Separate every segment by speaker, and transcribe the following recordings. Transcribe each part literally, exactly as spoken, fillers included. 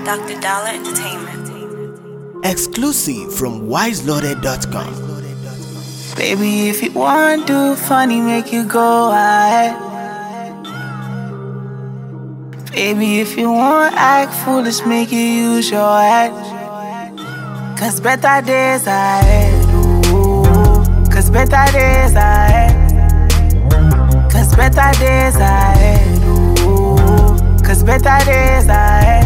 Speaker 1: Doctor Dollar Entertainment.
Speaker 2: Exclusive from wise loaded dot com.
Speaker 3: Baby, if you want to do funny, make you go ahead. Baby, if you want act foolish, make you use your head. Cause better days ahead. Ooh. Cause better days ahead. Cause better days ahead. Ooh. Cause better days ahead.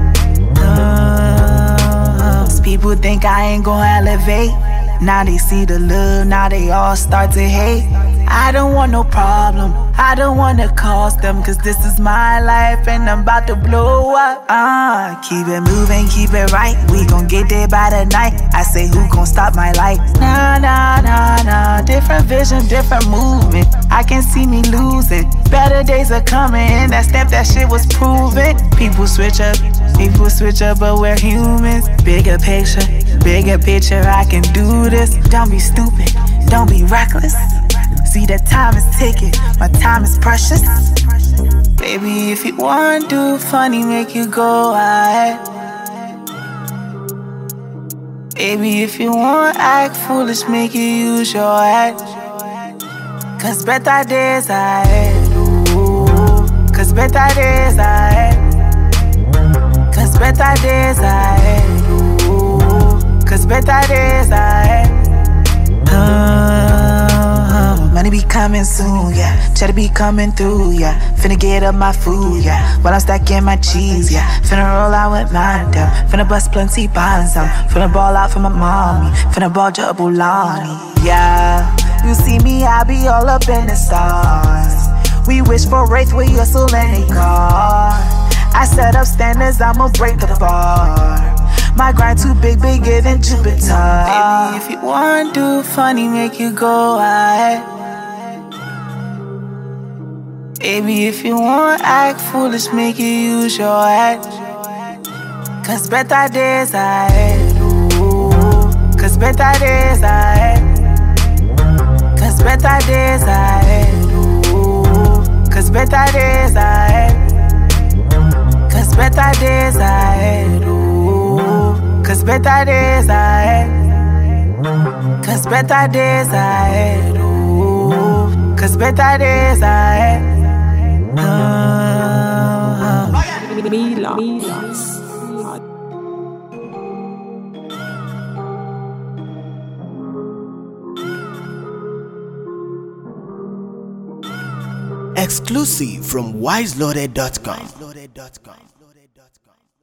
Speaker 3: Uh, people think I ain't gon' elevate. Now they see the love, now they all start to hate. I don't want no problem, I don't wanna cause them. Cause this is my life and I'm about to blow up. Uh, keep it moving, keep it right. We gon' get there by the night. I say who gon' stop my life? Nah, nah, nah, nah. Different vision, different movement. I can see me losing. Better days are coming, and that step, that shit was proven. People switch up, people switch up, but we're humans. Bigger picture, bigger picture, I can do this. Don't be stupid, don't be reckless. See that time is ticking, my time is precious. Baby, if you want to do funny, make you go ahead. Baby, if you want act foolish, make you use your head. Cause better days ahead. Ooh. Cause better days ahead. Cause better days ahead. Ooh. Cause better days ahead. Uh, money be coming soon, yeah. Cheddar be coming through, yeah. Finna get up my food, yeah. While I'm stacking my cheese, yeah. Finna roll out with mine, down. Finna bust plenty bonds, um. Finna ball out for my mommy. Finna ball Jabulani, yeah. You see me, I be all up in the stars. We wish for wraith with your soul in a car. I set up standards, I'ma break the bar. My grind too big, bigger than Jupiter. Baby, if you want to do funny, make you go ahead. Baby, if you want act foolish, make you use your head. Cause better days ahead. Ooh. Cause better days ahead. Cause better days ahead. Ooh. Cause better days ahead. Cause better days ahead. Ooh. Cause better days ahead. Cause better days ahead. Ooh. Cause better days ahead. Uh,
Speaker 4: Mila. Mila.
Speaker 2: Exclusive from wise loaded dot com.